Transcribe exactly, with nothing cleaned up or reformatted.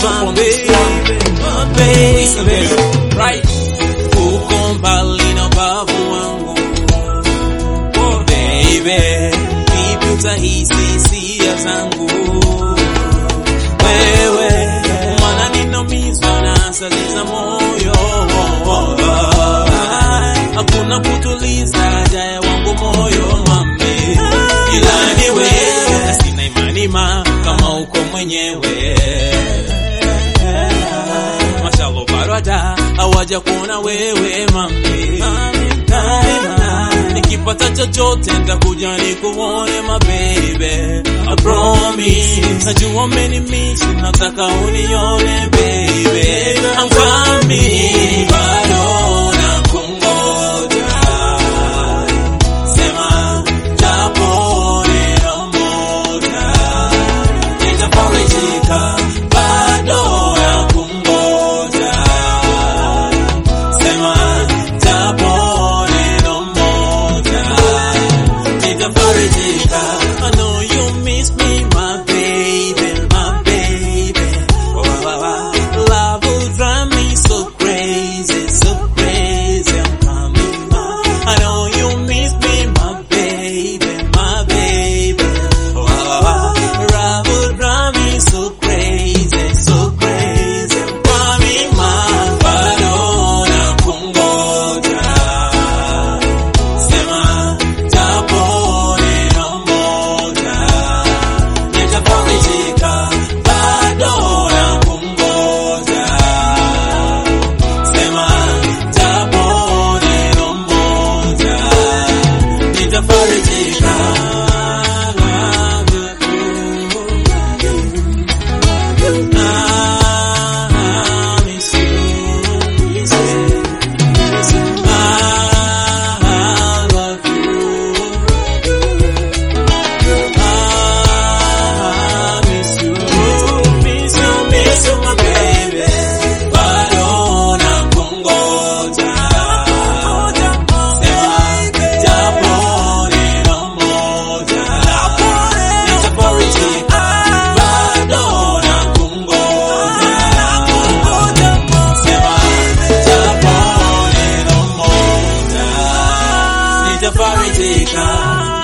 up on this one. My baby, listen baby, right? Uko mbali na babu wangu, oh baby, vipi utahisi hisia zangu wewe, maana ninaumizwa na asali za moyo, hakuna kutuliza haja wangu moyo mami, ila ni wewe, sina imani ma kama uko mwenyewe. Mashallah barada hawaja kuona wewe mami, nikipata chochote nitakuja nikuone my baby, I promise. Najua umenimiss, nataka unione baby, I'm coming, bado nakungoja, sema japo neno moja nitafarijika, bado nakungoja, sema japo neno moja nitafarijika. I know you miss me my baby, my baby, love will drive me so crazy, so crazy, I'm coming back. I know you miss me my baby, my baby, love will drive me so crazy, so crazy, I'm coming back. Bado nakungoja, sema japo neno moja nitafarijika, bado nakungoja, sema japo neno moja nitafarijika. I miss you, miss you, miss you. I love you. I miss you, miss you, miss you, my baby. Bado nakungoja, sema japo neno moja nitafarijika, bado nakungoja, sema japo neno moja nitafarijika.